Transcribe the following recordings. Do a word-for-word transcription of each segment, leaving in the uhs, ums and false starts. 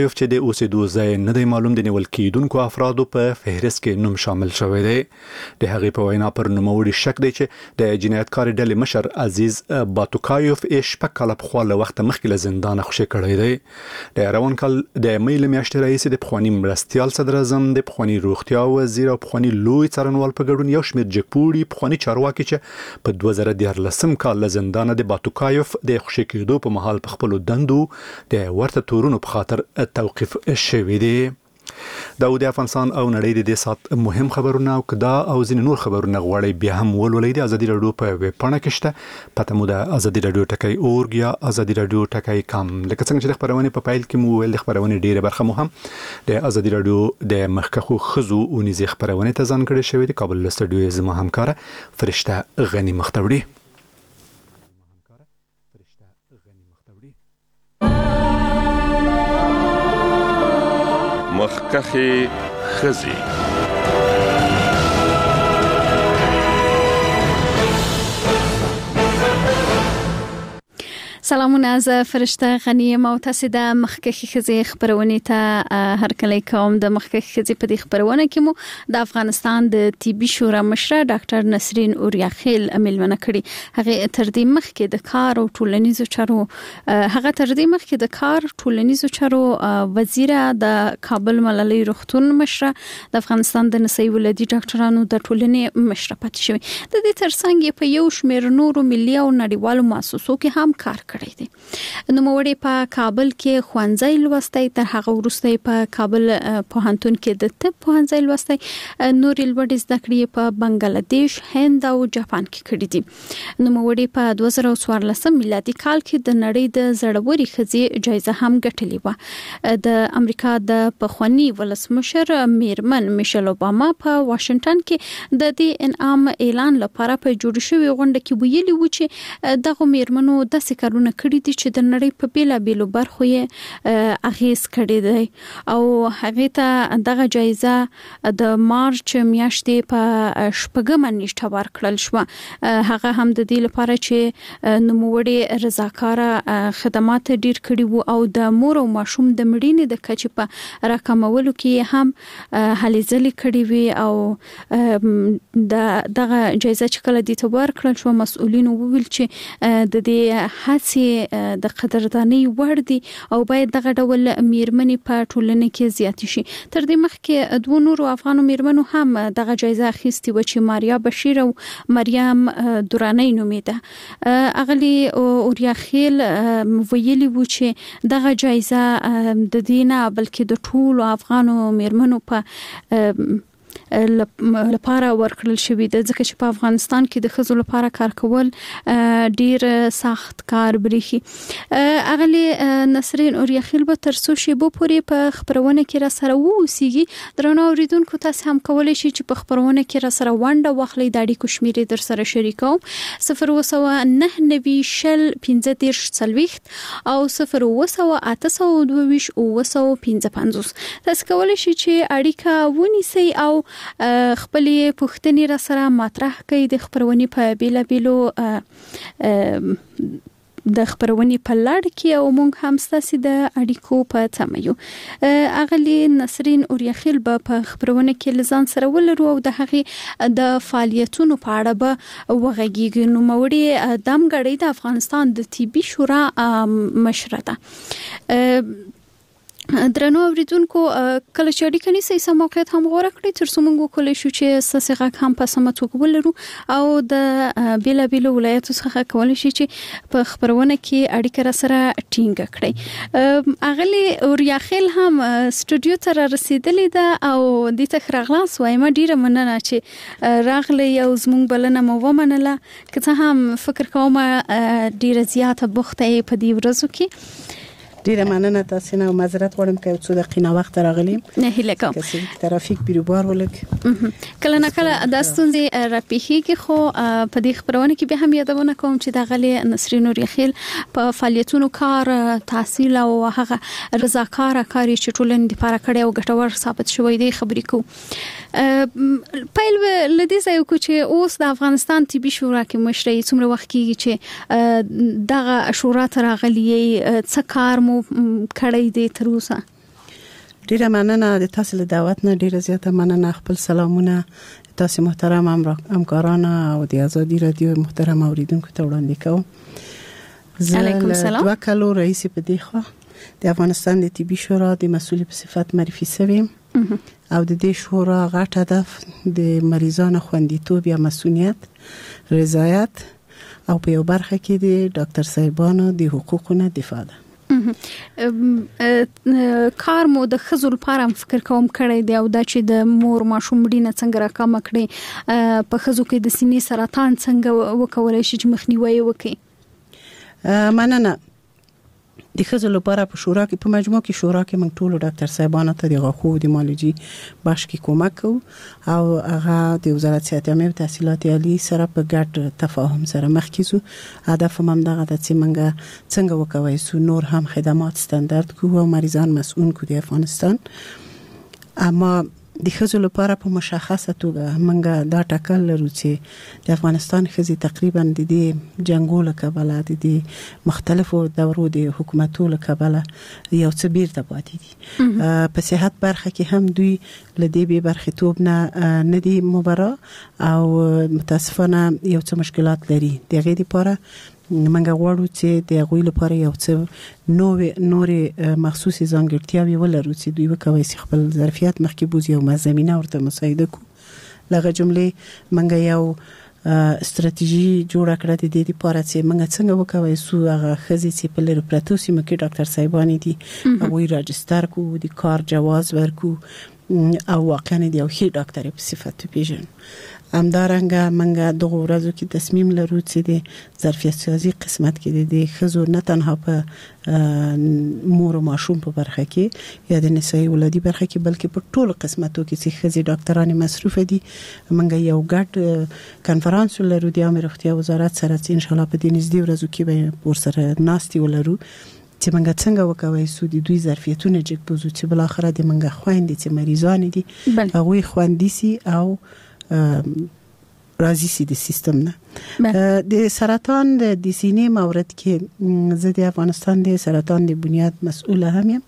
یو چې د اوسېدو ځای نه دی معلوم د نیول کېدونکو افرادو په فهرست کې نوم شامل شوی دی. د هغې په وینا پر نوموړي شک دی چې د جنایتکار ډلې مشر عزیز باتوکایوف شپږ کاله پخوا له وخته مخکې له زندانه خوشي کړی دی. د روان کال د مې له میاشتې راهیسې د پخواني مرستیال صدر اعظم د پخواني روغتیا وزیر او پخواني لوی څارنوال په ګډون یو شمېر جګپوړي پخواني چارواکي چې په دوه زره دیارلسم کال له زندانه د باتوکایوف د خوشي کېدو په مهال په خپلو دندو د ورته تورونو په خاطر توقیف شوی دی. دا د افغانستان او نړۍ د دې سات مهم خبرونه او کدا او ځینې نور خبرونه غواړي بیا هم ولولئ د ازادي رادیو په ویب پاڼه کې شته. پته مو د ازادي رادیو ټکی اورګ یا ازادي رادیو ټکی کام. لکه څنګه چې د خبرونه په پایل کې مو ویل د خبرونه ډیره برخه مو هم د ازادي رادیو د مخکخو خزو او نيزي خبرونه ته ځان کړی شوی د کابل استودیو زما همکار فرشته غنی مختوری. مخکخي خزي سلامونه، زه فرشته غنی یم او تاسو د مخکخي خزي خبرونه ته هر کله کوم. د مخکخي خزي په دې خبرونه کې مو د افغانستان د طبي شورا مشره ډاکټر نسرین اوریاخیل ملمنه کړي. هغه تر دې مخکې د کار او ټولنیزو چارو هغه تر دې مخکې د کار ټولنیزو چارو وزیر د کابل ملالۍ روغتون مشره د افغانستان د نسي ولدي ډاکټرانو د ټولنې مشره پاتې شوی. د دې ترڅنګ په یو شمېر نورو ملي او نړیوالو مؤسسو کې هم کار کړی دی. نو موړې په کابل کې خوانځي لوستي، تر هغه وروسته په کابل پوهنتون کې د طب پوهنځي لوستي، نورې لوړې زده کړې په بنگلاديش، هند او جاپان کې کړې دي. نو موړې په دوه زره څوارلسم میلادي کال کې د نړۍ د زړوري خزي جایزه هم ګټلې و. د امریکا د پخوانی ولسمشر میرمن میشل اوباما په واشنگټن کې د دې انعام اعلان لپاره په جوړ شوی غونډه کې ویلي و چې دغه میرمنو د سکرونه کړي دي چې د نړۍ په بیلا بیلو برخو یې اغیز کړی دی او هغه ته دغه جایزه د مارچ میاشتې په شپږمه نیټه ورکړل شو. هغه هم د دې لپاره چې نوموړي رضاکاره خدمات ډیر کړي وو او د مور او ماشوم د مړینې د کچې په راکمولو کې هم هلې ځلې کړي وي او د دغه جایزه چې کله د تبار کړل شو مسؤلین وویل چې د دې هڅې د قدردانۍ وړ دي او باید دغه ډول میرمنې په ټولنه کې زیات شي. تر دې مخکې دوه نورو افغانو میرمنو هم دغه جایزه اخیستې و چې ماریا بشیر او مریم دورانی نومیده. اغلی اوریاخیل ویلي و چې دغه جایزه د دینه بلکې د ټولو افغانو میرمنو په لپاره ورکړل شوی د ځکه چې په افغانستان کې د خزو لپاره کار کول ډیر سخت کار بریخي. اغلی نسرین اوریاخیل به تر څو شیبو پورې په خبرونه کې را سره ووسیږي. درنو اوریدونکو تاسو هم کولای شئ چې په خبرونه کې را سره ونده واخلئ. د اړیکو شمیرې در سره شریکوم صفر وسوه نه نوي شل پنځه دېرش څلوېښت او صفر وسوه اته سوه دوه ویشت اوه سوه پنځه پنځوس. تاسو کولای شئ چې اړیکه ونیسئ او خپلې پوښتنې را سره مطرح کړئ. د خبرونې په بیلا بیلو د خبرونې په لړ کې او موږ هم ستاسو د اړیکو په تمه یو. اغلی نسرین اوریاخیل به په خبرونه کې لزان سره ولرو او د هغې د فعالیتونو په اړه به وغږیږو. نو موړي دمګړی د افغانستان د طبي شورا مشره ده. درنو اوریدونکو کله چې اړیکه نیسئ سم موقعیت هم غوره کړئ تر څو موږ وکولای شو چې ستاسو غږ هم په سمه توګه ولرو او د بیلا بیلو ولایتو څخه کولای شي چې په خبرونه کې اړیکه را سره ټینګ کړئ. اغلی اوریاخیل هم استودیو ته رسیدلې ده او د ته راغلاس وایم ډیره مننه چې راغلی او زموږ بلنه مو ومنله. که څه هم فکر کوم ډیره زیاته بوخته په دې ورځو کې. ډیره مننه تاسو نه معذرت غواړم که څو دقیقې وخت راغلیم. نه هیله کوم کسي ترافیک بیروبار ولک کله نه کله د ستونزې راپیخي خو په دې خبرونه کې به هم یادونه کوم چې د غلي نسرین اوریاخیل په فعالیتونو کار تحصیل او هغه رضاکاره کاری چې ټولن د لپاره کړي او ګټور ثابت شوی دی خبرې کو. پایل لدې ځای کو چې اوس د افغانستان طبي شورا کې مشري څومره وخت کېږي چې دغه شورا تر غلي څه کار مو کړی دی تر اوسه؟ ډیره مننه د تاسو له دعوت نه، ډیره زیاته مننه. خپل سلامونه تاسو محترم همکاران او د آزادي رادیو محترم اوریدونکو ته وړاندې کوم. علیکم سلام. دوه کلو رئیس په دی خوا د افغانستان د طبي شورا د مسؤل په صفت معرفي شوم او د دې شورا غټ هدف د مریضانو خوندیتوب یا مسؤلیت، رضایت او په یو برخه کې د ډاکټر صاحبانو د حقوقو دفاع ده. کار مو د خزو لپاره فکر کوم کړی دی او دا چې د مور ماشوم مړینه څنګه راکم کړي، په خزو کې د سینې سرطان څنګه وکولای شي چې مخنیوي وکړي؟ مننه. د خزو لپاره په شورا کې په مجموع کې شورا کې موږ ټول ډاکټر صاحبانو ته د غاښو د مالجی بخش کې کومک کوو او هغه د وزارت صحت عامه او تحصیلات عالی سره په ګډ تفاهم سره مخ کیږو. هدف هم دغه د چې موږ څنګه وکوي سو نور هم خدمات ستاندرد کوو او مریضان مسؤل کو د افغانستان. اما د خزو لپاره په مشخصه توګه موږ دا ټاکل لرو چې د افغانستان خزي تقریبا د دې جنگولو کبله د دې مختلفو دورو د حکومتو له کبله یو څه بیرته پاتې دي. په صحت برخه کې هم دوی لدې به برخه توب نه نه دي مبرا او متاسفانه یو څه مشکلات لري. دغه لپاره موږ غواړو چې د غوی لپاره یو څه نوې نورې مخصوصي ځانګړتیاوې ولرو چې دوی وکوي خپل ظرفیت مخکې بوزي او زمينه ورته مساعده کو. لغه جمله موږ یو استراتیژي جوړ کړه د دې لپاره چې موږ څنګه وکوي سو هغه خزي چې په لری پراتو سیمه کې ډاکټر صاحبانی دي او راجستر کو د کار جواز ورکو او واقعا د یو ښه ډاکټر په صفت پیژن. همدارنګه موږ دغه ورځو کې تصمیم لرو چې د ظرفیت سازي قسمت کې د خزو نه تنها په مور او ماشوم په برخه کې یا د نسایي ولادي برخه کې بلکې په ټولو قسمتو کې چې خزي ډاکټرانو مصروف دي. موږ یو ګډ کانفرنس لرو د عامه روغتیا وزارت سره چې ان شاء الله په دې نږدې ورځو کې به ورسره ناستي ولرو چې موږ څنګه وکوي سو د دوی ظرفیتونه چې پوزو چې بل اخره د موږ خويندې چې مریضان دي هغه خويندې سي او راضي سي د سیستم نه. د سرطان د سینې مورد کې زه د افغانستان د سرطان د بنیاد مسؤل هم یم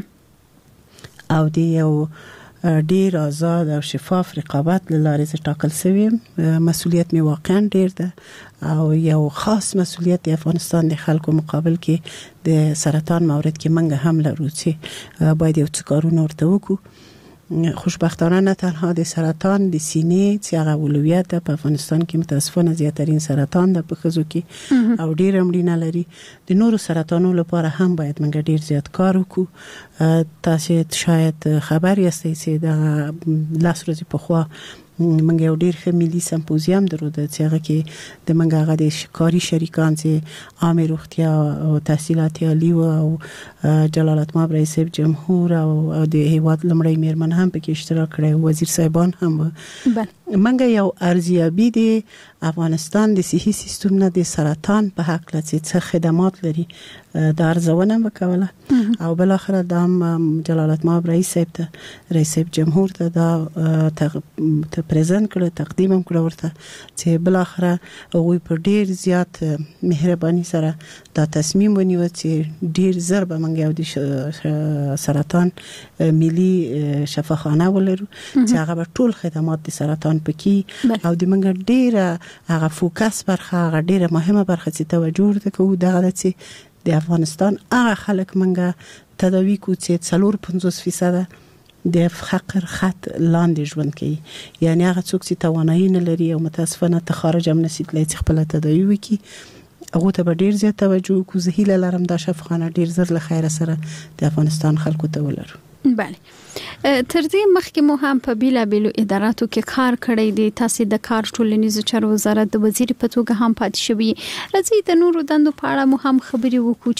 او د یو ډیر آزاد او شفاف رقابت لاره ټاکل شوی. مسؤلیت می واقعا ډیر ده او یو خاص مسؤلیت د افغانستان د خلکو مقابل کې د سرطان مورد کې منګه هم لرو چې باید یو څه کارونه ورته وکړو. خوشبختانه نه تنها د سرطان د سینې چې هغه اولویت په افغانستان کې متاسفانه زیاترین سرطان د پخزو کې او ډیر مړینه لري. د نورو سرطانونو لپاره هم باید موږ ډیر زیات کار وکړو. تاسو شاید خبر یاستئ چې د لاس ورځې په خوا موږ یو ډیر ښه ملي سمپوزیم درلود چې هغه کې د موږ هغه د کاري شریکان چې عامه روغتیا او تحصیلات عالی او جلالت مآب رئیس جمهور او د هیواد لمړی میرمن هم په کې اشتراک کړی، وزیر صاحبان هم. موږ یو ارزیابي د افغانستان د صحي سیستم نه د سرطان په حق لته څه خدمات لري د ارزونه وکوله او بل اخر د جلالت مآب رئیس صاحب ته رئیس جمهور ته دا ته پریزنت کړ تقدیم هم کړ ورته چې بل اخر او په ډیر زیات مهرباني سره دا تصمیم ونیو چې ډیر زر به موږ یو د سرطان ملي شفاخانه ولرو چې هغه ټول خدمات د سرطان پکې او د موږ ډیر هغه فوکس برخه هغه ډیره مهمه برخه چې توجه ورته کوو دغه چې د افغانستان هغه خلک منګه تداوی کو چې څلور پنځوس فیصد د فقر خط لاندې ژوند کوي، یعنی هغه څوک چې توانایي نه لري او متاسفانه ته خارج هم نشي تللی چې خپل تداوی وکړي هغه ته ډیر زیات توجه کو. زه هیله لرم دا شفاخانه ډیر زر له خیره سره د افغانستان خلکو ته ولرو. بله، تر دې مخکې مو هم په بیلا بیلو اداراتو کې کار کړی دی. تاسو د کار ټولنیزو چارو وزارت د وزیر په توګه هم پاتې شوی. راځي د نورو دندو په اړه مو هم خبرې وکړو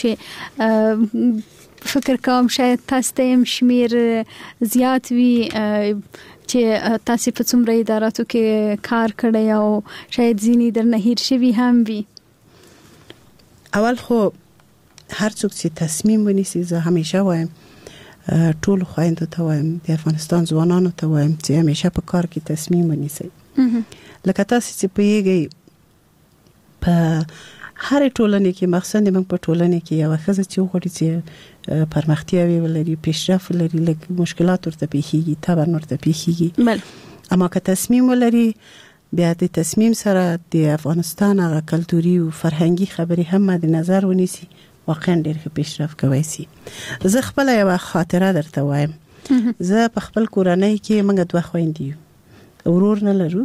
چې فکر کوم شاید تاسو ته هم شمیر زیات وي چې تاسو په څومره اداراتو کې کار کړی او شاید ځینې درنه هیر شوي هم وي. اول خو هر څوک چې تصمیم ونیسي زه همیشه وایم ټول خويندو ته وایم د افغانستان ځوانانو ته وایم چې همیشه په کار کې تصمیم ونیسي. لکه تاسو چې پیږئ په هر ټولنه کې مخصوصا موږ په ټولنه کې یو ښځه چې وغواړي چې پرمختیا ولري پیشرفت ولري لکه مشکلات ورته پیښیږي طبعا ورته پیښیږي بله اما که تصمیم ولري بیا د تصمیم سره د افغانستان هغه کلتوري او فرهنګي خبرې هم مد نظر ونیسي واقعا ډېر ښه پیشرفت کوي سي. زه خپل یو خاطره درته وایم. زه په خپل کورنۍ کې موږ دوه خويندې یو ورور نه لرو.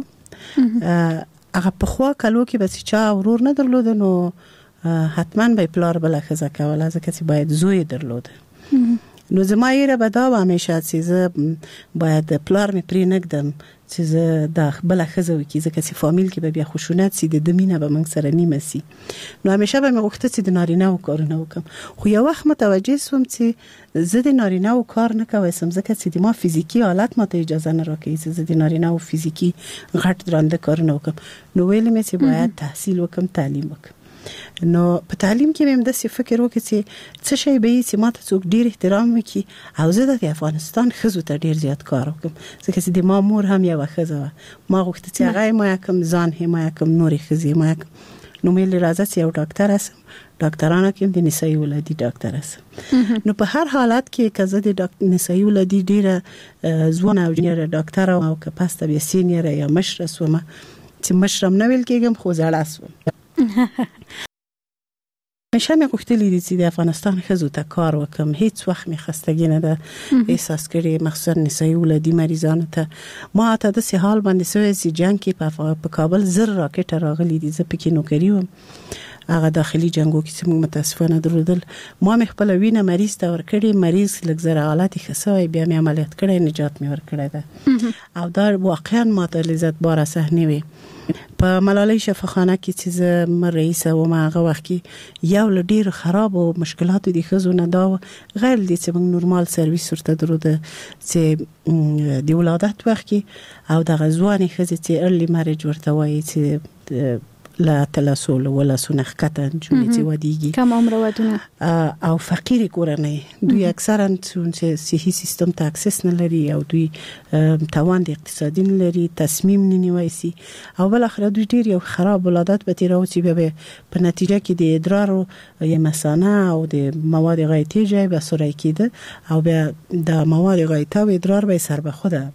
هغه په خوا کلو کې بس چا ورور نه درلود نو حتما به پلار بل ښځه کوله ځکه چې باید زوی درلود. نو زما یې به دا و همیشه چې زه باید پلار مې پرې نږدم چې زه دا بل ښځه وکړي ځکه چې فامیل کې به بیا خشونت سي د مینه به موږ سره نیمه سي. نو همیشه به مې غوښته چې د نارینه و کارونه وکم خو یو وخت متوجه شوم چې زه د نارینه و کار نه کوم ځکه چې د ما فزیکی حالت ماته اجازه نه راکوي چې زه د نارینه و فزیکی غټ درنده کارونه وکم. نو ویل مې چې باید تحصیل وکم تعلیم وکم. نو په تعلیم کې مې د څه فکر وکړ چې څه شی به چې ماته څوک ډیر احترام وکړي او زه د افغانستان ښځو ته ډیر زیات کار وکم ځکه چې د ما مور هم یو ښځه وه. ما غوښته چې هغه ما کوم ځان هم ما کوم نورې ښځې ما نو مې راځه چې یو ډاکټر اسم ډاکټرانو کې د نسایي ولادي ډاکټر اسم. نو په هر حالت کې که زه د نسایي ولادي ډیره ځوان او جنیره ډاکټر او که پاسته بیا سینیره یا مشره سومه چې مشرم نه ویل کېږم خو زړه سوم. همیشه مې غوښتلي دي چې د افغانستان ښځو ته کار وکم. هیڅ وخت مې خستګي نه ده احساس کړې مخصوصا نسایي ولادي مریضانو ته. ما ته د سه حال باندې سوې چې جنگ کې په کابل زر راکټ راغلي دي زه پکې نوکری وم هغه داخلي جنگو کې چې موږ متاسفانه درودل. ما مې خپل وینه مریض ته ورکړې مریض لږ زره حالت خسوي بیا مې عملیات کړې نجات مې ورکړې ده او دا واقعا ماته لذت بار صحنه وي. په ملالۍ شفاخانه کې چې زه مر رئیس و ما هغه وخت کې یو لډیر خراب او مشکلات دي خزو نه دا غیر دي چې موږ نورمال سرویس ورته درود چې د ولادت وخت کې او د غزواني خزې چې ارلی مریج ورته وایي چې لا تلاسول ولا سنخکته جونې چې ودیږي کم عمر ودونه او فقیر کورنۍ دوی اکثرا چې صحي سیستم ته اکسس نه لري او دوی توان د اقتصادي نه لري تصمیم نه نیوي سي او بل اخر دوی ډیر یو خراب ولادت به تیرو چې به په نتیجه کې د ادرار او یا مثانه او د مواد غایطي جای به سورای کېده او به د مواد غایطه او ادرار به سر به خوده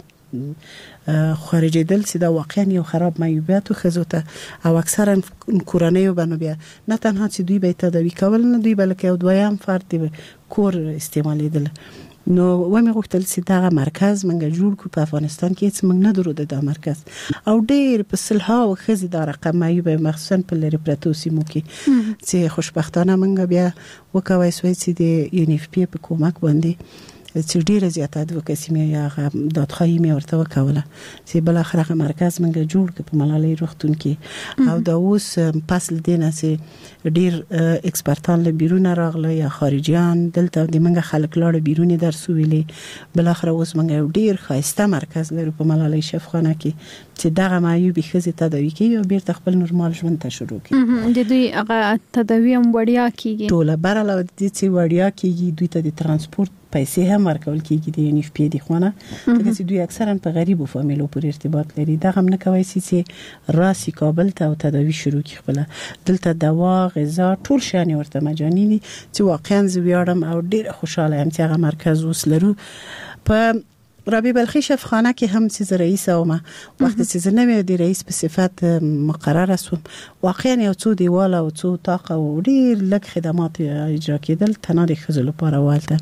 خارجي دل چې دا واقعا یو خراب معیوبیت خزو ته او اکثرا کورنۍ وبنو بیا نه تنها چې دوی به تداوی کول نه دوی بلکې یو دویم فرد دی کور استعمالیدل. نو و مې غوښتل چې دا مرکز منګه جوړ کو په افغانستان کې چې موږ نه درود دا مرکز او ډېر په سلها او خزي دا رقم معیوب مخصوصا په لری پرتو سیمو کې چې خوشبختانه منګه بیا وکوي سوي چې د یونیف پی په کومک باندې چې ډیره زیاته ادوکاسي مې یا دادخواهی مې ورته وکوله چې بل اخر مرکز منګه جوړ ک په ملالۍ روغتون کې او دا اوس پس لدینه چې ډیر ایکسپرتان له بیرون راغله یا خارجيان دلته د منګه خلک لاړ بیرونی درس ویلې بل اخر اوس منګه ډیر خاصه مرکز لري په ملالۍ شفاخانه کې چې دغه معیوبی خزي تداوی کوي او بیرته خپل نورمال ژوند ته شروع کوي. د دوی هغه تداوی هم وړیا کیږي ټول برله د چې وړیا کیږي دوی ته د ترانسپورت پیسې هم ورکول کیږي د یونیف پی دی خونه ځکه چې دوی اکثرا په غریبو فامیلو پورې ارتباط لري دا هم نه کوي چې راسي کابل ته او تداوی شروع کی خپل دلته دوا غذا ټول شان ورته مجاني دي چې واقعا زویاړم او ډیر خوشاله یم چې هغه مرکز اوس لرو. په ربیع بلخی شفاخانه کې هم چې رئیس او ما وخت چې زه نوې د رئیس په صفت مقرره شوم واقعا یو څو دیوال او څو طاقه او ډیر لږ خدمات اجرا کېدل تنه د خزل لپاره والته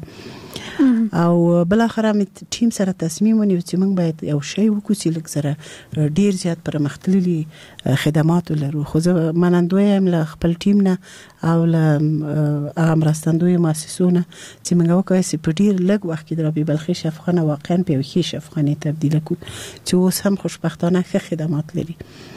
او بل اخر هم ټیم سره تصمیم ونیو چې موږ باید یو شی وکړو چې لږ سره ډیر زیات پرمختللي خدمات ولرو خو زه منندوی هم له خپل ټیم نه او له امرستندوی مؤسسونه چې موږ وکړو چې په ډیر لږ وخت کې د ربیع بلخی شفاخانه واقعا په یو ښه شفاخانه تبدیل کړو چې اوس هم خوشبختانه ښه خدمات لري.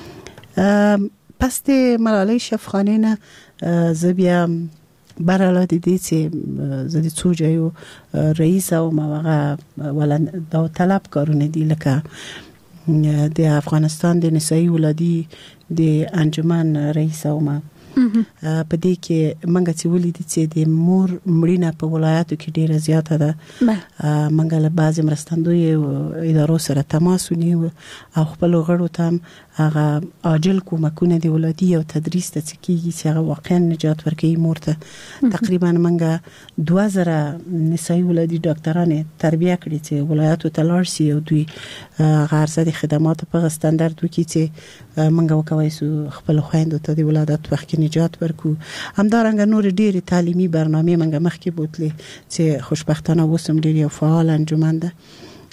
پس د ملالۍ شفاخانه نه زه بیا براله د دې چې زه د څو ځایو رئیس او ماغه ولن دا طلب کارونه دي لکه د افغانستان د نسایي ولادي د انجمن رئیس او ما په دې کې منګه چې ولیدي چې د مور مړینه په ولایتو کې ډیره زیاته ده. منګه له بعض مرستندوی ادارو سره تماس ونیو او خپل غړو ته هغه عاجل کومکونه دی ولادي او تدریس ته کیږي چې هغه واقعا نجات ورکوي مور ته. تقریبا منګه دوه زره نسایي ولادي ډاکټرانې تربیه کړي چې ولایتو ته لاړ شي او دوی غرض د خدمات په ستاندرد وکړي چې منګه وکوي سو خپل خويندو ته د ولادت وخت نجات ورکو. همدارنګه نور ډېری تعلیمي برنامه منګه مخکې بوتلې چې خوشبختانه وسم ډېری فعال انجمن ده.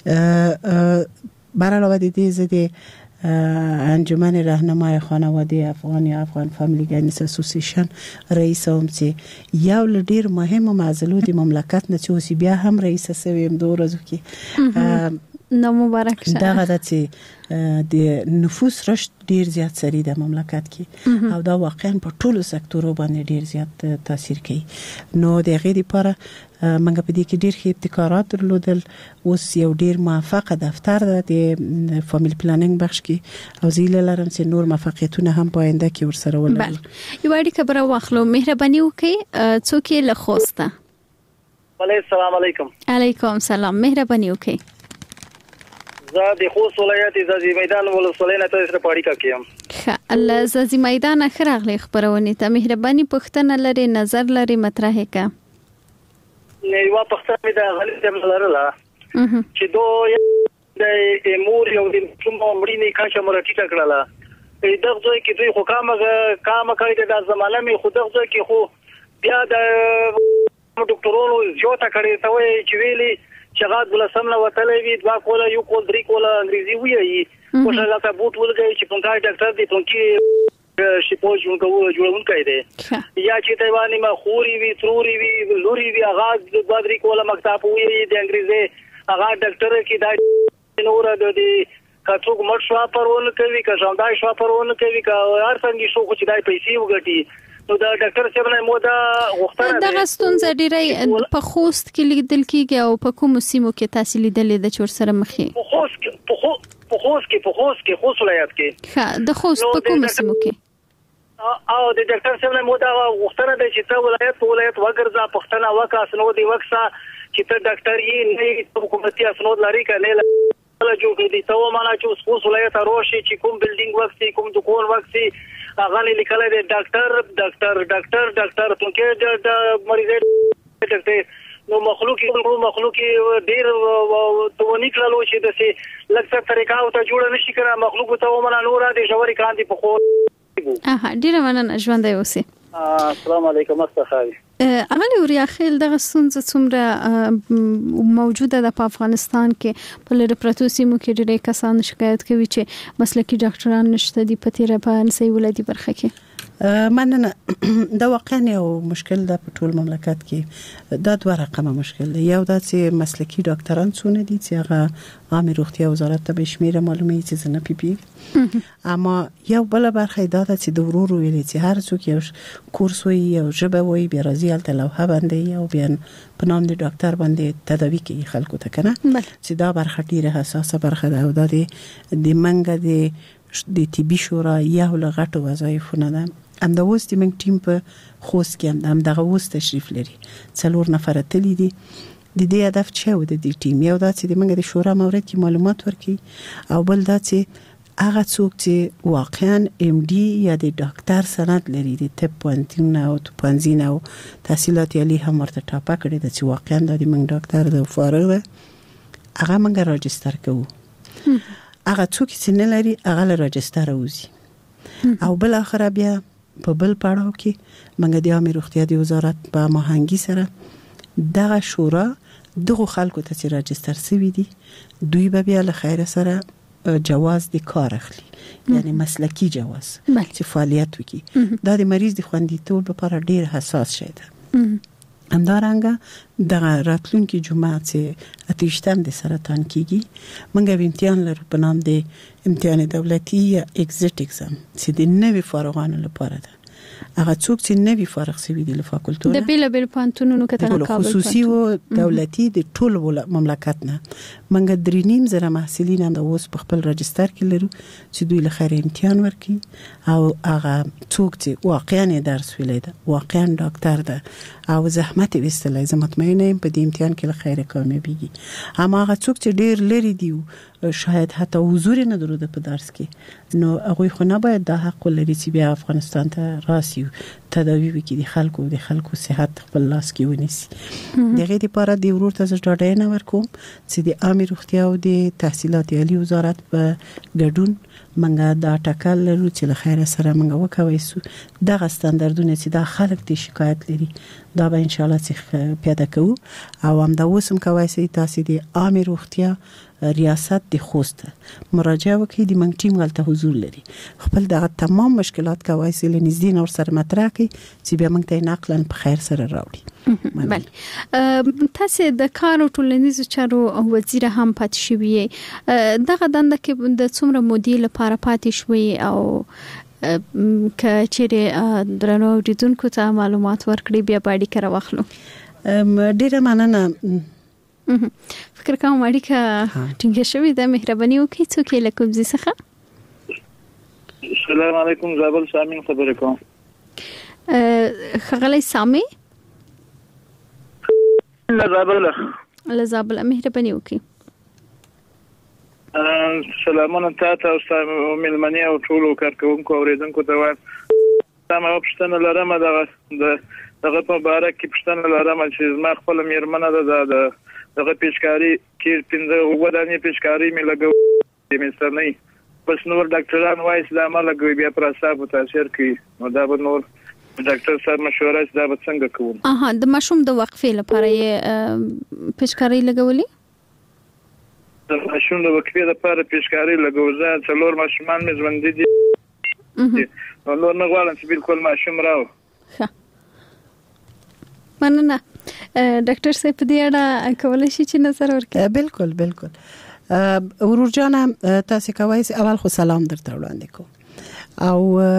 برعلاوه د دې زده انجمن راهنمای خانواده افغان یا افغان فامیلی گاینس اسوسییشن رئیس هم چې یو ډېر مهم معضلو د مملکت نه چې اوس بیا هم رئیس سویم دوه ورځو کې نو مبارک شه. دا غدا چې د نفوس رشد ډیر زیات سری د مملکت کې او دا واقعا په ټولو سکتورو باندې ډیر زیات تاثیر کوي. نو د غیر لپاره منګه په دې کې ډیر ښه ابتکارات درلودل. اوس یو ډیر موفق دفتر ده د فامیلی پلانینګ بخش کې او زیله لرم چې نور موفقیتونه هم په آینده کې ورسره ولري. بله یو اړیکه خبره واخلو. مهرباني وکړئ څوک له خوسته. وعلیکم السلام علیکم. علیکم سلام. مهرباني وکړئ. زه د خوست ولایت زازی میدان ولسوالۍ نه تاسو په اړیکه کې یم. ښه الله زازی میدان اخراغلی خبرونه ته مهرباني پښتنه لري نظر لري مطرح کا. نه یو پښتنه د غلط لرله چې دوی د امور یو د کوم مړینې کاشه مرټی کړله. دغه ځای کې دوی خو کامه کامه کوي د زمانه می خو دغه ځای کې خو بیا د ډاکټرونو جوړه کړی ته وی چې ویلي شغاد بل سم نه وتلې وی دوا کوله یو کول درې کوله انګریزي وی په شاله تا بوت ولګي چې پونکای ډاکټر دی پونکي شپو جوړ کوو جوړون کوي دی یا چې دیوانی ما خوري وی تروري وی لوري وی اغاز د درې کوله مکتاب وی د انګریزي اغا ډاکټر کې دا نور د دې کڅوګ مړ شو پرون کوي که ژوندای شو پرون کوي که هر څنګه شو چې دای پیسې وګټي. نو دا ډاکټر صاحب نه مودا غوښتنه ده. دا ستونزه ډیره په خوست کې لیدل کیږي او په کوم سیمو کې تحصیل لیدل د چور سره مخې. په خوست کې په خوست کې په خوست کې خوست ولایت کې. ها د خوست په کوم سیمو کې او د ډاکټر صاحب نه مودا غوښتنه ده چې ته ولایت په ولایت وګرځا پښتنه وکاس نو دی وکسا چې ته ډاکټر یې نه حکومتي اسناد لري کنه له جوړ دي ته معنا چې خوست ولایت روشي چې کوم بلډینګ وکسي کوم دکان وکسي هغه لیکل دي ډاکټر ډاکټر ډاکټر ډاکټر ته کې د مریض ډاکټر نو مخلوق یو مخلوق ډیر ته نکللو چې د سي لکه طریقه او ته جوړ نشي کړه مخلوق ته ومنه نور د جوړی کاندي په خو اها ډیر مننه ژوند دی اوسه. السلام علیکم استخاري. عملی وریا خیل دغه ستونزه څومره موجوده ده په افغانستان کې. په لری پروتو سیمو کې ډېر کسان شکایت کوي چې مسلکي ډاکټران نشته دي په تیره په نسي ولادي برخه کې. مننه. دا واقعا یو مشکل ده په ټول مملکت کې. دا دوه رقمه مشکل ده. یو دا چې مسلکي ډاکټران څونه دي چې هغه عامه روغتیا وزارت ته به شمیره معلومه چې زنه پی پی اما یو بل برخه دا ده چې د ورور ویلي چې هر څوک یو کورس وي یو ژبه وي بیا راځي الته لوحه باندې یو بیا په نام د ډاکټر باندې تداوی کوي خلکو ته کنه چې دا برخه ډیره حساسه برخه ده او دا د منګه د د طبي شورا یو لغټو وظایفونه ده. ام دا اوس د منګ ټیم په خوست کې هم دغه اوس تشریف لري څلور نفر تللی دي. د دې هدف څه و د دې ټیم؟ یو دا چې د منګه د شورا مورد کې معلومات ورکړي او بل دا چې هغه څوک چې واقعا ام ډي یا د ډاکټر سند لري د طب پوهنتون او پوهنځین او تحصیلات عالی هم ورته ټاپه کړي د چې واقعا د منګ ډاکټر د فارغ ده هغه منګه راجستر کوو. هغه څوک چې نه لري هغه له راجستر وځي او بل اخر بیا په بل پړاو کې منګه د عامه روغتیا د وزارت په مهنګي سره دغه شورا دغه خلکو ته چې راجستر شوی دي دوی به بیا له خیر سره جواز د کار اخلي یعنی مسلکی جواز چې فعالیت وکړي. دا د مریض د خوندیتوب لپاره ډیر حساس شی ده. همدارنګه د راتلونکي جمعه چې اتیشتم د سرطان کیږي منګه امتحان لرو په نام د امتحان دولتي یا ایگزیټ ایگزام چې د نوي فارغانو لپاره ده. هغه څوک چې نوی فارغ شوی دی له فاکولټو د بیل بیل پانتونونو کته کابل خصوصي او دولتي د ټول مملکت نه منګه درې نیم زره محصلین هم د اوس په خپل رجستر کې لرو چې دوی له خیر امتحان ورکړي او هغه څوک چې واقعا درس ویلی ده واقعا ډاکټر ده او زحمت وستلای زه مطمئنه یم په دې امتحان کې له خیر کامیابیږي اما هغه څوک چې ډیر لري دی شاید حتی حضور نه درلوده په درس کې نو هغه خو نه باید د حق لري چې بیا افغانستان ته راسي تداوی وکړي د خلکو د خلکو صحت خپل لاس کې ونیسي دغه لپاره د ورور ته ډاډه نه ورکوم چې د عامه روغتیا او د تحصیلات عالی وزارت په ګډون منګه دا ټاکل لرو چې له خیر سره منګه وکوي سو دغه ستاندردونه چې دا خلک د شکایت لري دا به ان شاء الله چې پیاده کوو او هم دا وسم کوي چې تاسو د عامه روغتیا ریاست د خوست مراجعه وکړي د منګ ټیم غلطه حضور لري خپل دغه تمام مشکلات کوي چې لنځدین اور سره مطرح کړي چې بیا موږ ته نقلن په خیر سره راوړي بله تاسو د کار او ټولنیزو چارو وزیر هم پاتې شوی دغه دنده کې د څومره مودې لپاره پاتې شوی او که چیرې درنو اوریدونکو ته معلومات ورکړي بیا باندې کار واخلو ډیره مننه فکر کوم اړیکه ټینګه شوې ده مهرباني وکړئ څوک یې له کوم ځای څخه السلام علیکم زابل سامین خبرې کوم ښاغلی سامي له زابل له زابل مهرباني وکړئ سلامونه تاسو او تاسو ملمنې او ټول کارکونکو اوریدونکو ته وایم تاسو پښتنه لرم دغه دغه په باره کې پښتنه لرم چې ما خپل میرمنه ده د دغه پیشکاری کې پنځه ودانې پیشکاری مې لګو د مستنی پس نور ډاکټران وایي چې دا ما لګوي بیا پر حساب تاثیر کوي نو دا به نور ډاکټر صاحب مشوره دا به څنګه کوم اها د مشوم د وقفې لپاره یې پیشکاری لګولې د مشوم د وقفې لپاره پیشکاری لګول زه څلور مشمان مې ژوند دي نو نور نه غواړم چې بالکل مشوم راو ښه مننه ډاکټر صاحب په دې اړه کولای شي چې نظر ورکړي بالکل بالکل ورور جان تاسو کوي اول خو سلام درته وړاندې کوم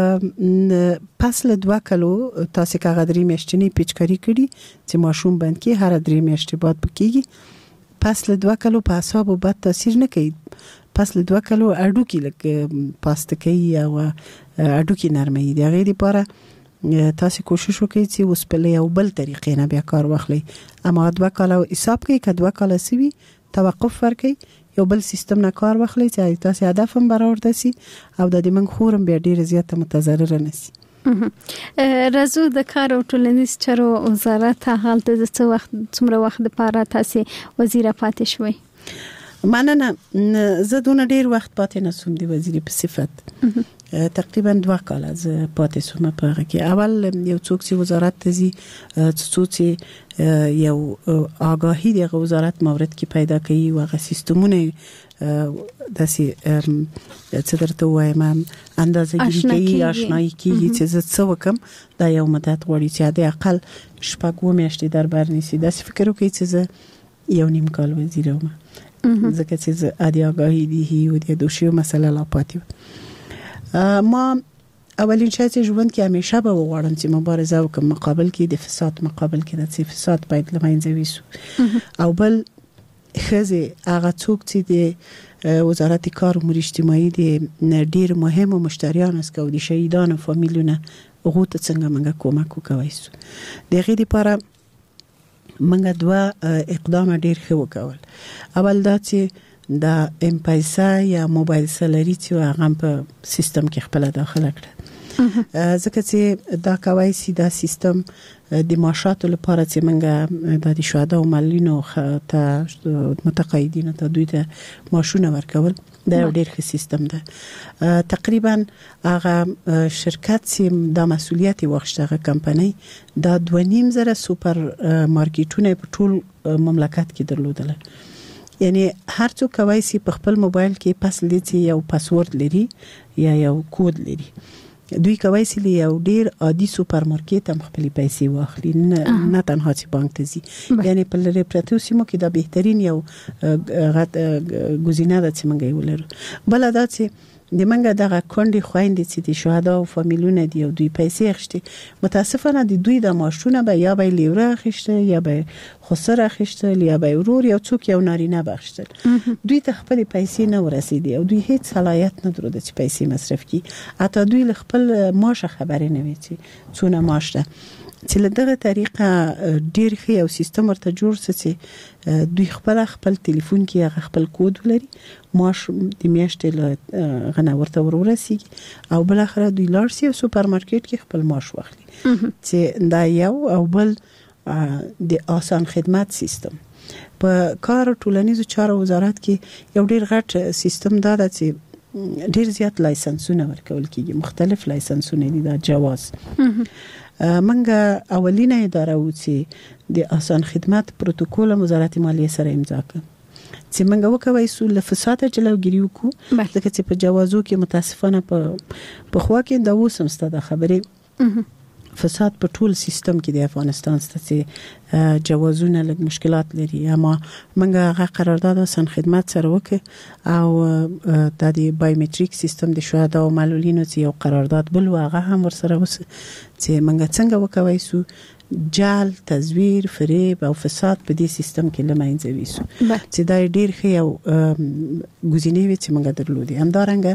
او پس له دوه کلو تاسو کا غدري میشتنی پیچکاری کړي چې ماشوم باندې کې هر درې میشتې بعد پکېږي پس له دوه کلو په حساب بد تاثیر نه کوي پس له دوه کلو اډو کې لکه پاستکي او اډو کې نرمي دی غیر لپاره تاسو کوشش وکړئ چې اوس په یو بل طریقې نه بیا کار واخلئ اما دوه کاله حساب کوي که دوه کاله سوي توقف ورکړئ یو بل سیستم نه کار واخلئ چې تاسو هدف هم برابر شي او د دې من خورم بیا ډیر زیات متضرر نه شي رازو د کار او ټولنیز چارو وزارت حال د څه وخت څومره وخت لپاره تاسو وزیر پاتې شوي مننه زه دونه ډیر وخت پاتې نه سوم دی وزیر په صفت تقریبا دوه کاله ز پاتې سوم په هغه کې اول یو څوک چې وزارت ته زی څوک چې یو آگاهی د وزارت مورد کې پیدا کوي او هغه سیستمونه داسې څه درته وایم اندازه‌ګیری کوي آشنایی کوي چې زه څه وکم دا یو مدت غواړي چې د اقل شپږ و میاشتې در بر نیسي داسې فکر وکړي چې زه یو نیم کال وزیر وم ځکه چې زه ادي آگاهی دی او د دوشیو مسله لا پاتې ما اولین شای چې ژوند کې همیشه به وغواړم چې مبارزه وکم مقابل کې د فساد مقابل کې د فساد باید لمنځه ویسو او بل خزه هغه څوک چې د وزارت کار امور اجتماعي د ډیر مهمو مشتریانو اسکو د شهیدانو فامیلونه غوته څنګه منګه کومک وکوي سو دغه لپاره منګه دوا اقدام ډیر ښه وکول اول دا چې دا ام پیسا یا موبایل سلری چې هغه په سیستم کې خپل داخله کړه ځکه چې دا کوي چې دا سیستم د معاشاتو لپاره چې منګه د شهدا او مالینو ته متقاعدین ته دوی ته معاشونه ورکول دا ډیر ښه سیستم ده تقریبا هغه شرکت چې د مسولیت واخیسته کمپنۍ دا دوه نیم زره سوپر مارکیټونه په ټول مملکت کې درلودل یعنی هر څوک کوي چې په خپل موبایل کې پاس لیدي یو پاسورد لري یا یو کود لري دوی کوي چې یو ډیر عادي سوپر مارکیټ هم خپل پیسې واخلي نه تنها چې بانک ته ځي یعنی په لری پرتو سیمو کې دا بهترین یو غت ګزینه ده چې موږ یې ولرو بل دا چې د منګه دغه کندې خويندې چې د شهدا او فامیلونه دی او دوی پیسې اخیستي متاسفانه د دوی د معاشونه به یا به لیوره اخیسته یا به خسر اخیسته یا به ورور یا څوک یو نارینه بخښتل دوی ته خپل پیسې نه ورسېدي او دوی هیڅ صلاحیت نه درلود چې پیسې مصرف کړي اته دوی له خپل معاش خبرې نه وي چې څونه معاش ده چې له دغه طریقه ډیر ښه یو سیستم ورته جوړ سي دوی خپل خپل ټلیفون کې هغه خپل کود ولري معاش د میاشتې له غنا ورته ورورسي او بل اخر دوی لار سي سوپر مارکیټ کې خپل معاش واخلي چې دا یو او بل د آسان خدمات سیستم په کار ټولنیزو چارو وزارت کې یو ډیر غټ سیستم دا ده چې ډیر زیات لایسنسونه ورکول کیږي مختلف لایسنسونه دي دا جواز منګه اولینه اداره و چې د آسان خدمات پروتوکول وزارت مالیه سره امضا کړ چې منګه وکوي سول فساد جلوګری وکړو ځکه چې په جوازو کې متاسفانه په په خوا کې دا وسم ستاده خبرې فساد په ټول سیستم کې د افغانستان ستاسو جوازونه لږ مشکلات لري اما منګه هغه قرارداد آسان خدمات سره وکړ او د بایومټریک سیستم د شهدا او معلولینو چې یو قرارداد بل واغه هم ورسره وس چې منګه څنګه وکوي سو جال تزویر فریب او فساد په دې سیستم کې لمنځه ویسو چې دا ډیر ښه یو ګزینه وي چې منګه درلودي همدارنګه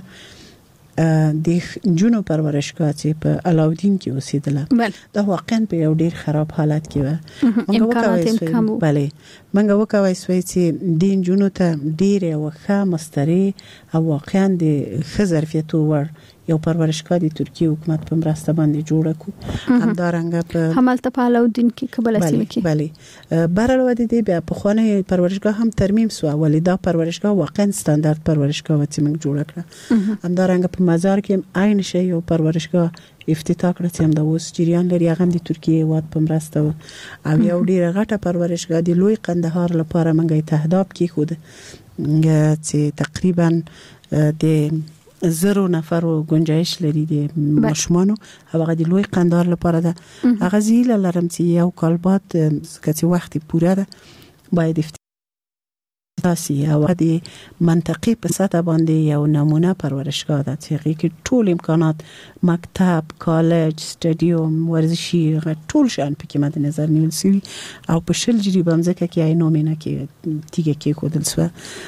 د جنو پرورشګاه چې په علاودین کې اوسېدله دا واقعا په یو ډیر خراب حالت کې و امکانات کم وو بله منګه وکوي سوي چې دین جنو ته ډیر وخه مستری او واقعا د خزرفیتو ور یو پرورشګاه د ترکیه حکومت په مرسته باندې جوړ کړ همدارنګه په همالته په علاودین کې قبل سیمه کې بله برل ودی دی په خونه پرورشګاه هم ترمیم سو ولیدا پرورشګاه واقعا ستاندارد پرورشګاه و چې موږ جوړ کړ همدارنګه په مزار کې عین شی یو پرورشګاه افتتاح کړ چې هم د اوس جریان لري هغه د ترکیه واد په مرسته او یو ډیره غټه پرورشګاه د لوی قندهار لپاره منګي تهداب کې خود چې تقریبا د زرو نفر گنجایش لري د مشمانو هغه د لوی قندهار لپاره ده هغه زیله لرم چې یو کال بعد کته وخت پوره ده باید افتتاحي او د منطقې په سطح باندې یو نمونه پرورشګاه ده چې هغه کې ټول امکانات مکتب کالج استادیوم ورزشي ټول شان پکې مد نظر نیول شوی او په شل جری بمځکه کې عینو مینه کې تیګه کې کودل سو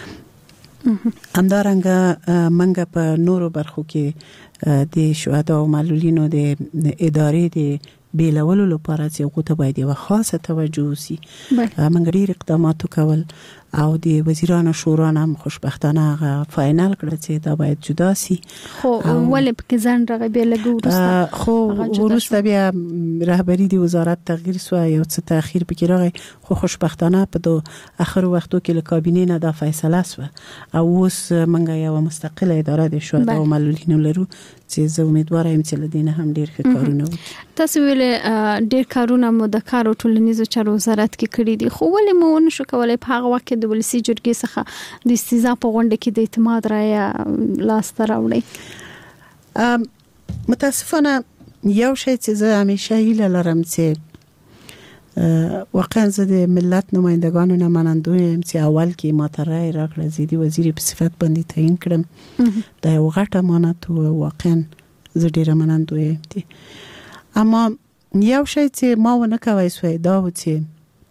همدارنګه منګه په نورو برخو کې د شهدا او معلولینو د ادارې د بیلولو لپاره چې هغه ته باید یو خاصه توجه وشي منګه ډیر اقدامات وکول او د وزیرانو شورا هم خوشبختانه فاینل کړ چې دا باید جدا سي خو ولې په ځان راغی به لګو خو ورسته بیا رهبری د وزارت تغییر سو یو څه تاخير پکې راغی خو خوشبختانه په دو اخر وختو کې له کابینې نه دا فیصله سو او اوس منګه یو مستقله اداره د شهدا او معلولینو لرو چې زه امیدوار یم چې لدینه هم ډیر ښه کارونه وکړي تاسو ویل ډیر کارونه مو د کار او ټولنیزو چارو وزارت کې کړی دي خو ولې مو نشو کولای په هغه وخت د ولسی جرګې څخه د استیزا په غونډه کې د اعتماد رایه لاس ته راوړی متاسفانه یو شی چې زه همیشه هیله لرم چې واقعا زه د ملت نمائندگانو نه منندوی یم چې اول کې ما ته رای راکړه زیدي وزیر په صفت باندې تعیین کړم دا یو غټ امانت او واقعا زه ډیره منندوی یم اما یو شی چې ما ونه کوي سوی دا و چې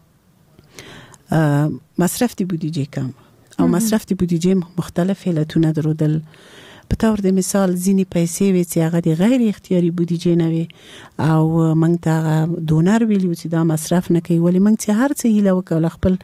مصرف دی بودجه کم او مصرف دی بودجه مختلف علتونه درودل په تور د مثال ځینی پیسې وي چې هغه د غیر اختیاري بودجه نه وي او موږ ته دونر ویلو چې دا مصرف نه کوي ولی موږ چې هر څه هیله وکړو خپل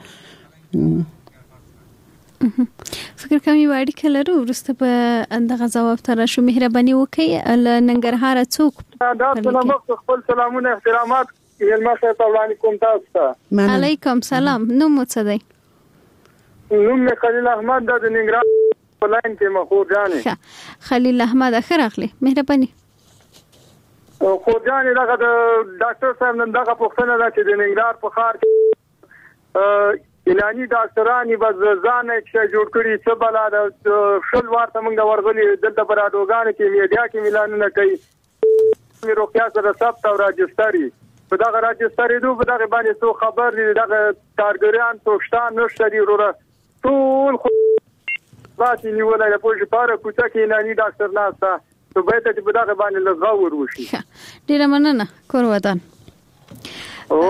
فکر کوم یو اړیکه لرو ورسته په دغه جواب تر شو مهرباني وکړئ ل ننګرهار څوک دا سلام خپل سلامونه احترامات یلما صاحب علیکم تاسو علیکم سلام نو مو څه دی نوم مې خلیل احمد د ننګرهار په لاین کې مخور جانې خلیل احمد اخر اخلي مهرباني خو جانې دغه د ډاکټر صاحب نن دغه پوښتنه ده چې د ننګرهار په ښار کې اعلاني ډاکټرانی بس ځان چې جوړ کړي څه بلا د شل وارته موږ ورغلي دلته پر اډوګان کې میډیا کې اعلانونه کوي مې روغتیا سره ثبت او راجستري په دغه راجستري دوه په دغه باندې څو خبر دي دغه کارګران توشتان نشته دي وروره ټول اثبات نیولای د پوه شپاره کوڅه کې نانی ډاکټر ناسته ته به ته په دغه باندې لغور وشي. ډیره مننه کور ودان. او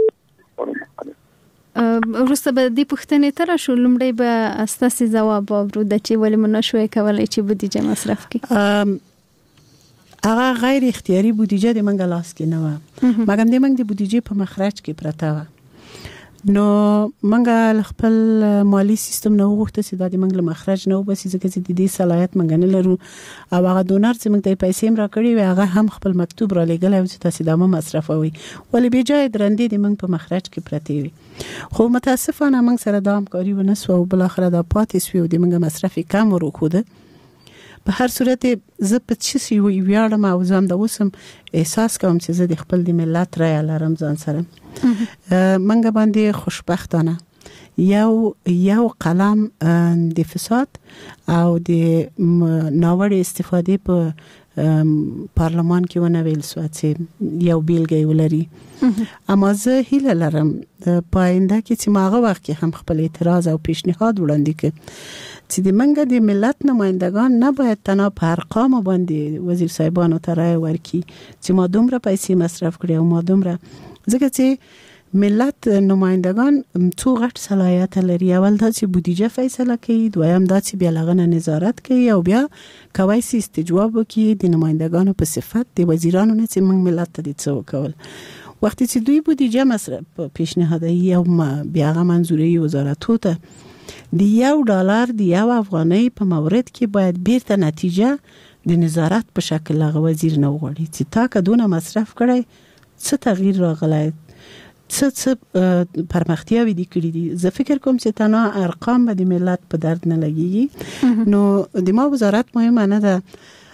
ورسته به د پښتنې تر شو لمړی به استاسي جواب ورو د چې ولې مونږ شوي کولای چې بودیجه مصرف کړي. هغه غیر اختیاري بودیجه د منګ لاس کې نه و، مګر د منګ د بودیجه په مخرج کې پرته و. نو منګ خپل مالی سیستم نو غوښته چې د منګ له مخرج نه وبسي ځکه چې د دې صلاحیت منګ نه لرو او هغه ډونر چې منګ ته پیسې را کړی و هغه هم خپل مکتوب را لګل او چې تاسو د مصرفوي ولې به جای درندې د منګ په مخرج کې پرته وي. خو متاسفانه منګ سره د همکاري ونه سو او بل اخر د پاتې سوي د منګ مصرف کم ورکوده. په هر صورت زه په چې سی ویاړم او زم د وسم احساس کوم چې زه د خپل د ملت رای لرم ځان سره. منګ باندې خوشبختانه یو یو قلم د فساد او د ناوړه استفادې په پارلمان کې ونه ویل سو چې یو بیلګه ولري. اما زه هیله لرم په آینده کې چې ماغه وخت کې هم خپل اعتراض او پیشنهاد وړاندې کړم چې د منګه د ملت نمائندگان نه باید تنها په ارقام باندې وزیر صاحبانو ته رای ورکړي چې ما دومره پیسې مصرف کړې او ما دومره، ځکه چې ملت نمائندگان څو غټ صلاحیت لري. اول دا چې بودیجه فیصله کوي، دویم دا چې بیا لغنه نظارت کوي او بیا کوي چې استجواب وکړي د نمائندگانو په صفت د وزیرانو نه چې موږ ملت ته دې څه وکول. وختي چې دوی بودیجه مصرف پیشنهادي او بیا غو منظوري وزارتو ته د یو ډالر د یو افغانۍ په مورد کې باید بیرته نتیجه د نظارت په شکل هغه وزیر نه وغواړي چې تا که دونه مصرف کړی څه تغییر راغلی څه څه پرمختیاوې دي کړي دي. زه فکر کوم چې تنها ارقام به د ملت په درد نه لګیږي. نو د ما وزارت مهمه نه ده،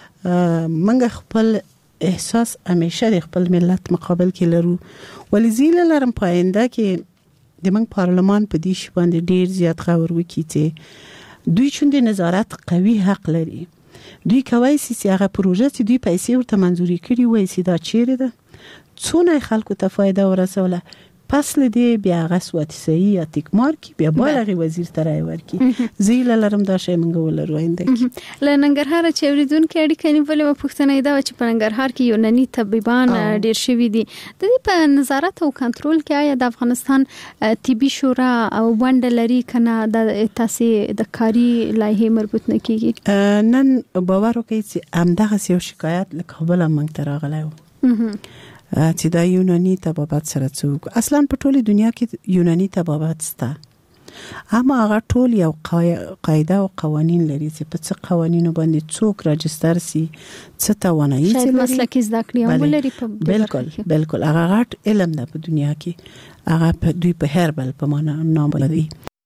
منګ خپل احساس همیشه د خپل ملت مقابل کې لرو. ولې زیله لرم په آینده کې د منګ پارلمان په دې شی باندې ډیر زیات خبر وکړي چې دوی چون د نظارت قوي حق لري. دوی کوي چې هغه پروژه چې دوی پیسې ورته منزوري کړي وای چې دا چیرې ده څونه خلکو ته فایده ورسوله پس لدی بیا غسوت صحیح یا تکمار کی بیا بالغ وزیر ترای ورکی زیل لرم دا شی منګ ولر وینده کی لنګرهار چې ورېدون کې اړیکې نیولې و پښتنې دا چې په ننګرهار کې یوناني طبيبان ډیر شوي دي. د دې په نظارت او کنټرول کې آیا د افغانستان طبي شورا او ونډه لري کنه د تاسو د کاری لایحه مربوط نه کیږي؟ نن باور وکړئ چې همدغه یو شکایت له کابل منځ ته راغلی و چې دا یوناني طبابت سره څوک اصلا په ټوله دنیا کې یوناني طبابت سته، اما هغه ټول یو قاعده او قوانین لري چې په څه قوانینو باندې څوک راجستر سي څه توانایي لري. شاید مسلکي زده کړې هم لري په بالکل بالکل هغه غټ علم ده په دنیا کې، هغه په دوی په هربل په معنا نام لري.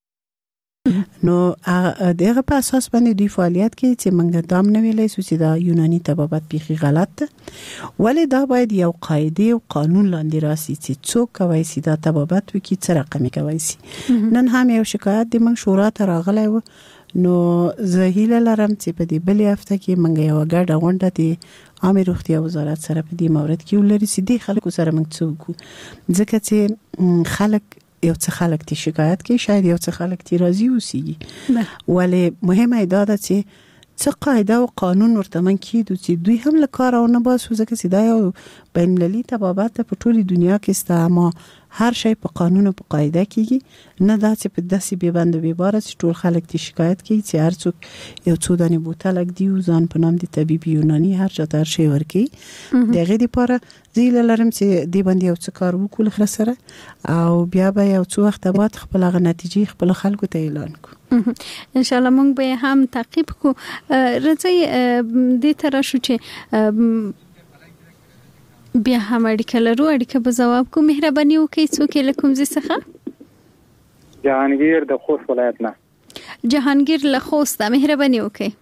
نو دغه په اساس باندې دوی فعالیت کوي چې موږ دام نه ویلای سو چې دا یوناني طبابت پیخي غلط ده، ولې دا باید یو قاعده او قانون لاندې راسي چې څوک کوي چې دا طبابت وکړي څه رقم کوي سي. نن هم یو شکایت د موږ شورا ته راغلی و، نو زه هیله لرم چې په دې بلې هفته کې موږ یو ګډه غونډه د عامه روغتیا وزارت سره په دې مورد کې ولري چې د خلکو سره موږ څوک ځکه چې خلک یو څه خلک تی شکایت کوي، شاید یو څه خلک تی راضي اوسېږي، ولی مهمه دا ده چې څه قاعده او قانون ورته من کیدو چې دوی هم له کار او نه باسو، ځکه چې دا یو بین المللي طبابت په ټوله دنیا کې سته، اما هر شی په قانون او په قاعده کېږي، نه دا چې په داسې بې بند او بې باره چې ټول خلک تی شکایت کوي چې هر څوک یو څو دانې بوتل ږدي او ځان په نام د طبیب یوناني هر چا ته هر شی ورکوي. د هغې دپاره زه هیله لرم چې دې باندې یو څه کار وکړو له خره سره او بیا به یو څو وخته بعد خپل هغه نتیجې خپلو خلکو ته اعلان کړو. انشاءالله موږ به هم تعقیب کو. راځئ دې ته راشو چې بیا هم اړیکه لرو، اړیکه به ځواب کو. مهرباني وکړئ څوک له کوم ځای څخه؟ جهانگیر د خوست ولایت نه. جهانگیر له خوست، مهرباني وکړئ.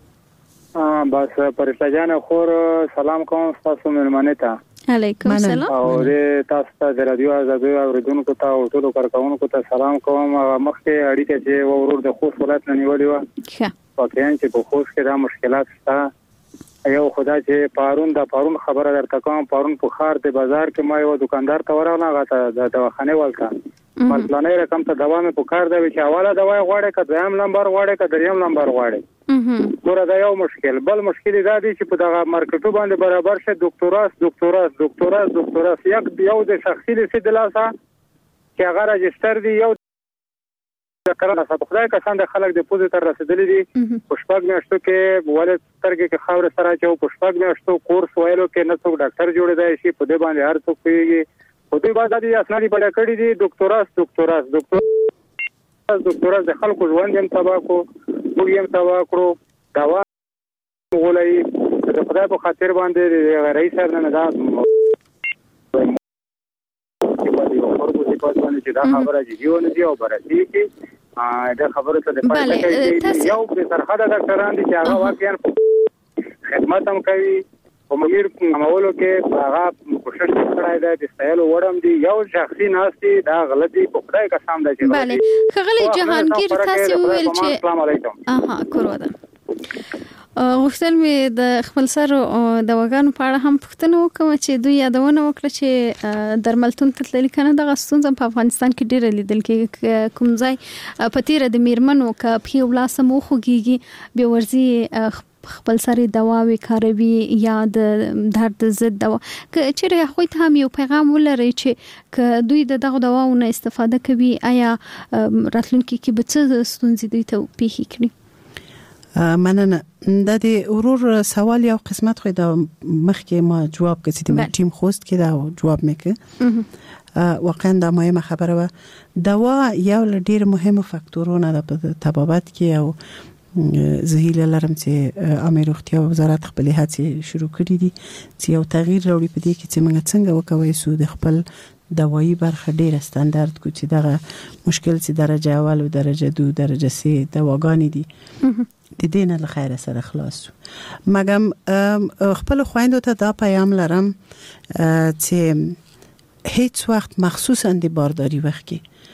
بس پرسته جان خور سلام کوم تاسو مېلمانه ته. علیکم السلام. او دې تاسو ته د رادیو آزادي اوریدونکو ته او ټول کارکونکو ته سلام کوم. مخکې اړیکه چې ورور د خوست ولایت نه نیولې و، ښه واقعا چې په خوست کې دا مشکلات شته. یو خدا چې پارون د پارون خبره درته کوم، پارون په خار د بازار کې ما یو دکاندار ته ورغلم، هغه ته د دواخانه ولته مثلا رقم ته دوا مې په کار دی چې اوله دوا غواړي که دویم نمبر غواړي که دریم نمبر غواړي ګوره دا یو مشکل. بل مشکل دا دی چې په دغه مارکیټو باندې برابر شه ډاکټراس ډاکټراس ډاکټراس ډاکټراس یک یو د شخصي لسی د لاسه چې هغه راجستر دی یو د کارونه خدای کسان د خلک د پوزې تر رسیدلې دي په شپږ میاشتو کې ولې سترګې کې خاور سره چې په شپږ میاشتو کورس وایلو کې نه څوک ډاکټر جوړېدای شي په دې باندې هر څوک پیږي په دې باندې د اسنادي په ډکړې دي ډاکټراس ډاکټراس ډاکټراس ډاکټراس د خلکو ژوند هم تباہ کو موږ هم تباہ کړو دوا ولې د خدای په خاطر باندې رئیس صاحب نه دا چې دا خبره جديونه دي او برسي کې دا خبره ته د پاتې یو په سرحده ډاکټران دي چې هغه واقعا خدمت هم کوي او موږ معمولو کې هغه کوشش کړای دی د استایلو وړم دي یو شخصي ناشتي دا غلطي په خدای قسم ده چې bale خغلی جهانگیر تاسو ویل چې السلام علیکم اها کورو ده غوښتل مې د خپل سر د وګانو په اړه هم پوښتنه وکړم چې دوی یادونه وکړه چې درملتون ته تللی کنه د غستون په افغانستان کې ډیر لیدل کې کوم ځای په تیر د میرمنو ک په ولاسه مو خوږي به ورزي خپل سره دواوي کاروي یا د درد ضد دوا ک چیرې خو ته هم یو پیغام ولري چې ک دوی د دغه دواونو استفاده کوي آیا راتلونکي کې به څه ستونزې دوی ته پیښ کړي؟ مننه. د دې ورور سوال یو قسمت خو د مخکې ما جواب کړی د ټیم خوست کې دا جواب مکه واقعا دا مهمه خبره و. دوا یو ډیر مهم فاکتورونه د طبابت کې او زهیله لرم چې امیر روغتیا وزارت خپل هڅې شروع کړې دي چې یو تغییر راوړي په دې کې چې موږ څنګه وکوي سو د خپل دوايي برخه ډیره ستاندارد کو چې دغه مشکل چې درجه اول او درجه دو درجه سه دواګانی دي د دې نه لخير سره خلاص. مګم خپل خويندو ته دا پیغام لرم چې هیڅ وخت مخصوصا د بارداری وخت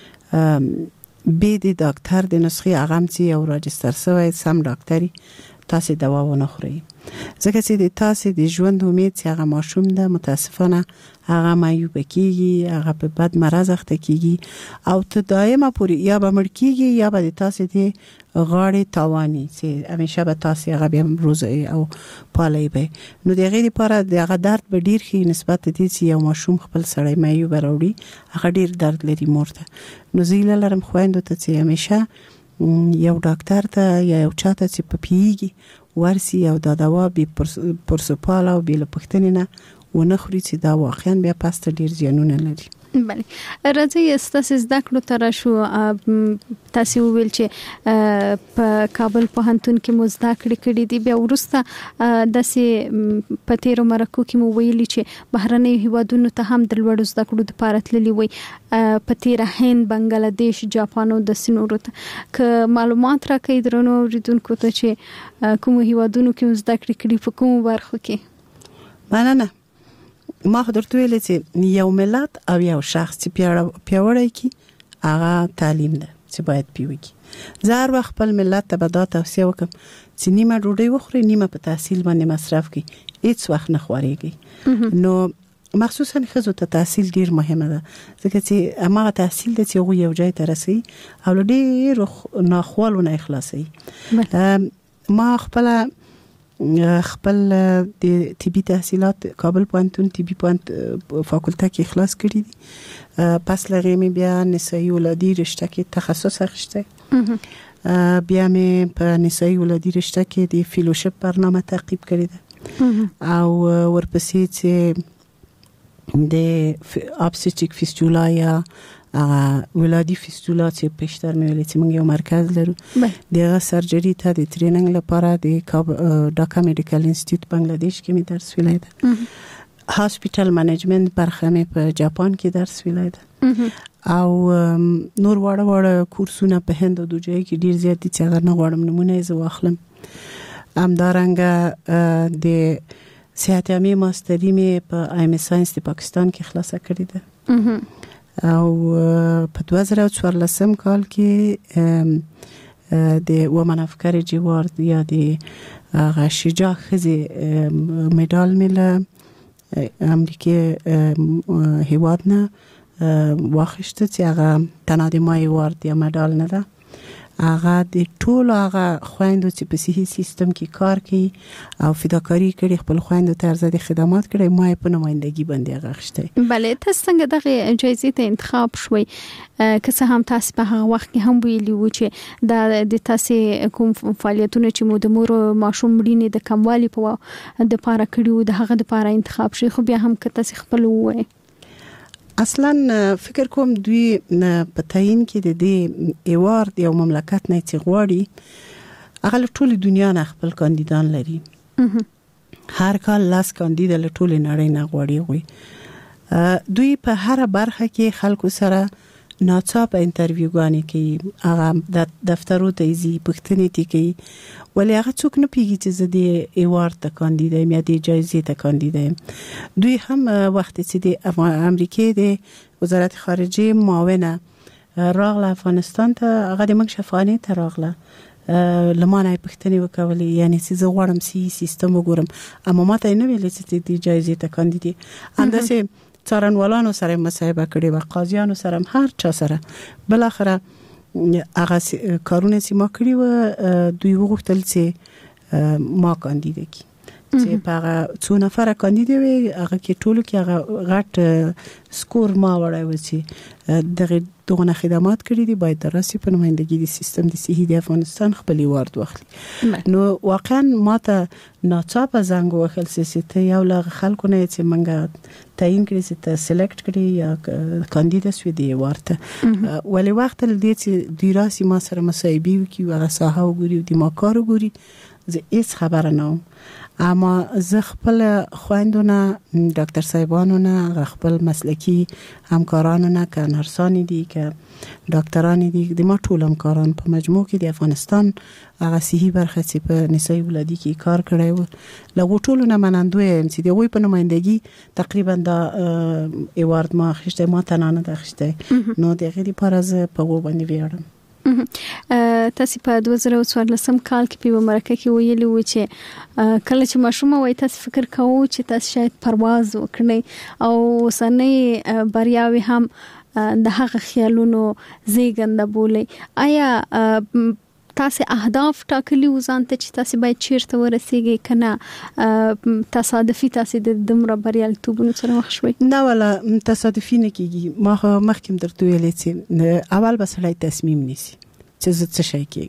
کې به د ډاکټر د نسخې اغم چې او راجستر شوی سم ډاکټري تاسو دوا ونه خورئ ځکه چې د تاسو د ژوند امید چې هغه ماشوم ده متاسفانه هغه مایوب کیږي هغه په بد مرز اخته کیږي او ته دایمه پوری یا به مړ کیږي یا به تاسو د غاړې تاوانی چې همیشه به تاسو هغه بیا روزي او پالي به نو د غیر لپاره د درد به ډیر خي نسبت دي چې یو ماشوم خپل سړی مایوب راوړي هغه ډیر درد لري مورته. نو زیله لرم خويندو ته چې همیشه یو ډاکټر ته یا یو چاته چې په پیږي ورسي او دا دوا به پرسپال او به لپختنه نه ونه خوري چې دا واقعا بیا پاسته ډیر زیانونه لري. بله راځي استاسو زده کړو تر شو تاسو ویل چې په کابل پوهنتون کې مو زده کړې کړې دي بیا ورسته د سي پتیرو مرکو کې مو ویلي چې بهرنۍ هیوادونو ته هم د لوړو زده کړو د پاره تللی وي پتیره هند بنگلاديش جاپان او د سينورو ته ک معلومات راکې درنو ریدونکو ته چې کوم هیوادونو کې زده کړې کړې په کوم برخو کې؟ مننه. ما حضرت ویل چې یو ملت او یو شخص چې پیاوړی کی هغه تعلیم ده چې باید پیوږي. زه هر وخت خپل ملت ته به دا توصیه وکم چې نیمه ډوډۍ وخوري نیمه په تحصیل باندې مصرف کړي هیڅ وخت نه خوريږي. نو مخصوصا خزو ته تحصیل ډیر مهمه ده ځکه چې هغه تحصیل د چې یو ځای ته رسي او ډیر ناخوالونه اخلاصي. ما خپل خپل د طبي تحصیلات کابل پوهنتون طبي پوهنتون فاکولته کې اخلاص کړی دي. پس لغې مې بیا نسایي ولادي رشته کې تخصص اخیسته بیا مې په نسایي ولادي رشته کې د فیلوشپ برنامه تعقیب کړی ده او ورپسې چې د ابستریک فیستولا یا ولادي فیستولا چې پښتر مې ویل چې موږ یو مرکز لرو دغه سرجری ته د ټریننګ لپاره د ډاکا میډیکل انسټیټیوټ بنگلاديش کې مې درس ویلی ده. هاسپټل منیجمنت برخه مې په جاپان کې درس ویلی ده او نور واړه واړه کورسونه په هند او دوجای کې ډیر زیات دي چې هغه نه غواړم نمونه یې زه واخلم. همدارنګه د صحت عامه ماستری مې په ایم اس ساينس د پاکستان کې خلاصه کړې ده او په دوه زره څوارلسم کال کې د ومن افکار جوار یا د شجاع خزي میډال مل امریکای هیوادنه واخیسته چې هغه تنها د ما ایوارد یا مډال نه ده، هغه د ټولو هغه خویندو چې په صحي سیستم کې کار کوي او فداکاری کړي، خپل خویندو ته ارزښت خدمات کړي، ما په نمائندګي باندې هغه اخیسته. بله، تاسو څنګه دغه جایزې ته انتخاب شوي؟ که څه هم تاسو په هغه وخت کې هم ویلي و چې دا د تاسو کوم فعالیتونه چې مو د مور ماشوم مړینې د کموالي په د پاره کړیو د هغه د پاره انتخاب شي، خو بیا هم که تاسو خپل وایي اصلا فکر کوم دوی په تعین کې د دې ایوارد یو مملکت نه چې غواړي هغه ټول دنیا نه خپل کاندیدان لري، هر کال لاس کاندید له ټول نړۍ نه غواړي وي. دوی په هر برخه کې خلکو سره ناڅاپه انټرویوګانې کوي، هغه د دفترو ته ځي، پوښتنې تی کوي، ولې هغه څوک نه پیږي چې زه د ایوارد ته کاندید یم یا د جایزې ته کاندید یم. دوی هم وخت چې د امریکای د وزارت خارجه معاونه راغله افغانستان ته، هغه د منځ شفانې ته راغله، لمانه پښتنې وکولې، یعنی چې زه غواړم سی سیستم وګورم، اما ماته نه ویل چې د جایزې ته کاندید. انداسه څارنوالانو سره مصاحبه کړې و، قاضیانو سره، هر چا سره. بل اخره هغه کارونه چې ما کړی و دوی وغوښتل چې ما کاندید کی، چې په هغه څو نفر کاندید وي هغه کې ټولو کې هغه غټ سکور ما وړای و چې دغه دغه خدمات کړی دي، باید درسي په نمائندګي د سیستم د صحي د افغانستان خپل ایوارد واخلي. نو واقعا ماته ناڅاپه زنګ وهل چې ته یو له خلکو نه چې منګه تعین کړی چې ته سلیکټ کړی یا کاندید شوې دی ایوارد ته، ولې وخت ل دې چې دوی راسي ما سره مصاحبه وکړي، هغه ساحه وګوري، د ما کار وګوري، زه هیڅ خبره نه وم. اما زه خپل خويندونه ډاکټر صاحبانو نه، خپل مسلکی همکارانو نه، که نرسان دي که ډاکټران دي، د ما ټول همکاران په مجموع کې د افغانستان هغه صحي برخه چې په نسای ولادي کې کار کړی و، له ټولو نه منندوی یم چې دوی په نمائندګي تقریبا دا ایوارد ما اخیسته، ما تنها نه اخیسته. نو دغه لپاره زه په و باندې ویاړم. تاسو په دوه زره څوارلسم کال کې په مرکه کې ویلي و چې کله چې ماشوم وای تاسو فکر کوو چې تاسو شاید پرواز وکړئ او سنې بریاوي هم د هغه خیالونو زیږنده بولي. آیا تاسو اهداف ټاکلي و ځان ته چې تاسو باید چیرته ورسیږئ کنه تصادفي تاسو د دمر بریالیتوبونو سره مخ شوي؟ نه ولا تصادفي نه کیږي. ما مخکې درته ویلې چې اول به سړی تصمیم نیسي چې زه څه شي کېږم،